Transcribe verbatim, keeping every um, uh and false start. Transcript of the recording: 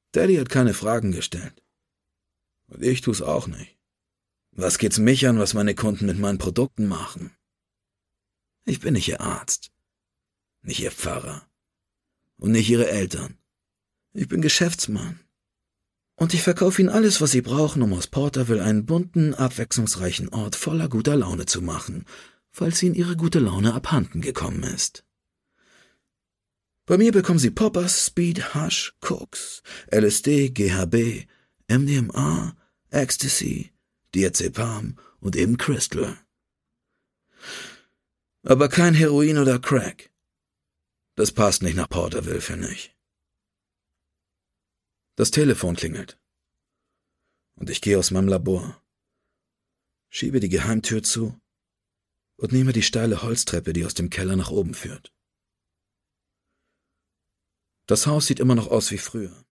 Daddy hat keine Fragen gestellt. Und ich tu's auch nicht. Was geht's mich an, was meine Kunden mit meinen Produkten machen? Ich bin nicht ihr Arzt, nicht ihr Pfarrer und nicht ihre Eltern. Ich bin Geschäftsmann. Und ich verkaufe ihnen alles, was sie brauchen, um aus Porterville einen bunten, abwechslungsreichen Ort voller guter Laune zu machen, falls ihnen ihre gute Laune abhanden gekommen ist. Bei mir bekommen sie Poppers, Speed, Hasch, Koks, L S D, G H B, M D M A, Ecstasy, Diazepam und eben Crystal. Aber kein Heroin oder Crack. Das passt nicht nach Porterville, finde ich. Das Telefon klingelt. Und ich gehe aus meinem Labor, schiebe die Geheimtür zu und nehme die steile Holztreppe, die aus dem Keller nach oben führt. Das Haus sieht immer noch aus wie früher.